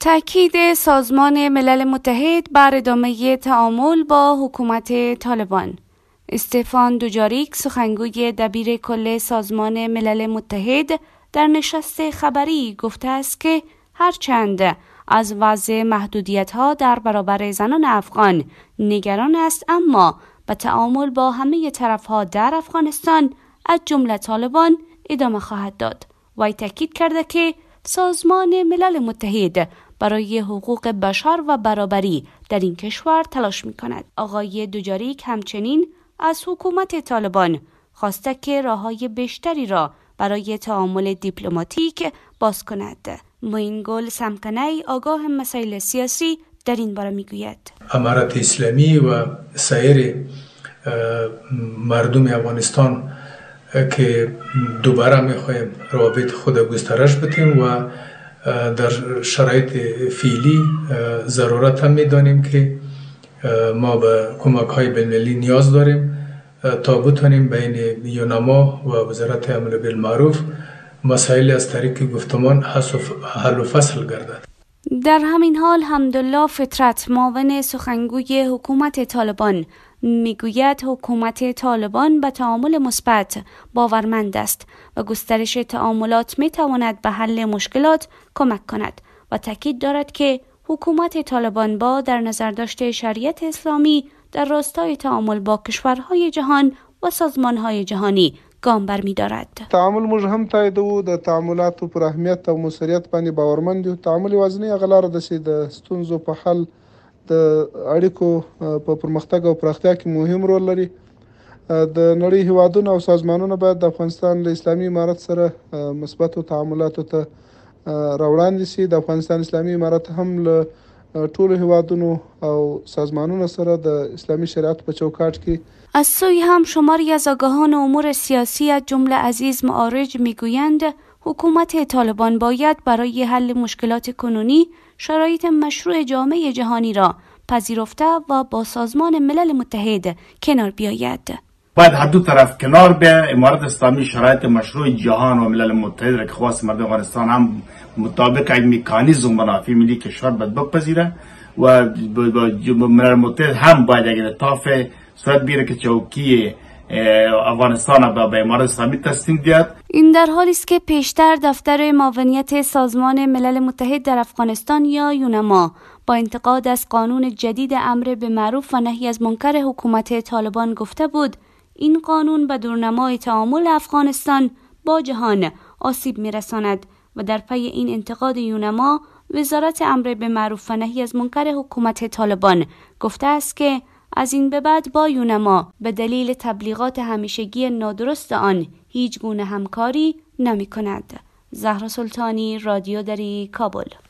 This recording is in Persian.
تأکید سازمان ملل متحد بر ادامه تعامل با حکومت طالبان. استفان دوجاریک، سخنگوی دبیر کل سازمان ملل متحد، در نشست خبری گفته است که هرچند از وضع محدودیت‌ها در برابر زنان افغان نگران است، اما به تعامل با همه طرف‌ها در افغانستان از جمله طالبان ادامه خواهد داد. وی تاکید کرده که سازمان ملل متحد برای حقوق بشر و برابری در این کشور تلاش می‌کند. آقای دوجاریک همچنین از حکومت طالبان خواسته که راه‌های بیشتری را برای تعامل دیپلماتیک باز کند. معین گل سمکنی، آگاه مسائل سیاسی، در این باره میگوید: امارت اسلامی و سایر مردم افغانستان که دوباره میخوایم روابط خود گسترش بدیم و در شرایط فعلی ضرورت هم میدانیم که ما به کمک های بین‌المللی نیاز داریم تا بتونیم بین یونما و وزارت امر بالمعروف مسائل از طریق گفتمان حل و فصل گردد. در همین حال حمدالله فطرت، معاون سخنگوی حکومت طالبان، میگوید حکومت طالبان به تعامل مثبت باورمند است و گسترش تعاملات میتواند به حل مشکلات کمک کند و تاکید دارد که حکومت طالبان با در نظر داشته شریعت اسلامی در راستای تعامل با کشورهای جهان و سازمانهای جهانی گام برمی‌دارد. تعامل موږ هم تاییدوو، د تعاملاتو پر اهمیت او موثریت باندې باورمند یو. تعامل یوازینۍ هغه لاره ده چې د ستونزو په حل، د اړیکو په پرمختګ او پراختیا کې مهم رول لري. د نړۍ هیوادونه او سازمانونه باید د افغانستان له اسلامي امارت سره مثبتو تعاملاتو ته راوړاندې شي. د افغانستان اسلامي امارت هم له ټولو هیوادونو او سازمانونو سره د اسلامي شریعت په چوکاټ کې. از سوی هم شماری از آگاهان امور سیاسی از جمله عزیز معارج میگویند حکومت طالبان باید برای حل مشکلات کنونی شرایط مشروع جامعه جهانی را پذیرفته و با سازمان ملل متحد کنار بیاید. باید هر دو طرف کنار به امارت اسلامی شرایط مشروع جهان و ملل متحد را که خواست مردم افغانستان هم مطابق یک مکانیزم منافع ملی کشور باید بپذیره و ملل متحد هم باید یک لطاف صورت بیره که چوکی افغانستان به امارت اسلامی تسلیم دهد. این در حالی است که پیشتر دفتر معاونیت سازمان ملل متحد در افغانستان یا یونما با انتقاد از قانون جدید امر به معروف و نهی از منکر حکومت طالبان گفته بود این قانون به دورنمای تعامل افغانستان با جهان آسیب میرساند و در پی این انتقاد یونما وزارت امر به معروف و نهی از منکر حکومت طالبان گفته است که از این به بعد با یونما به دلیل تبلیغات همیشگی نادرست آن هیچ گونه همکاری نمی کند. زهرا سلطانی، رادیو دری، کابل.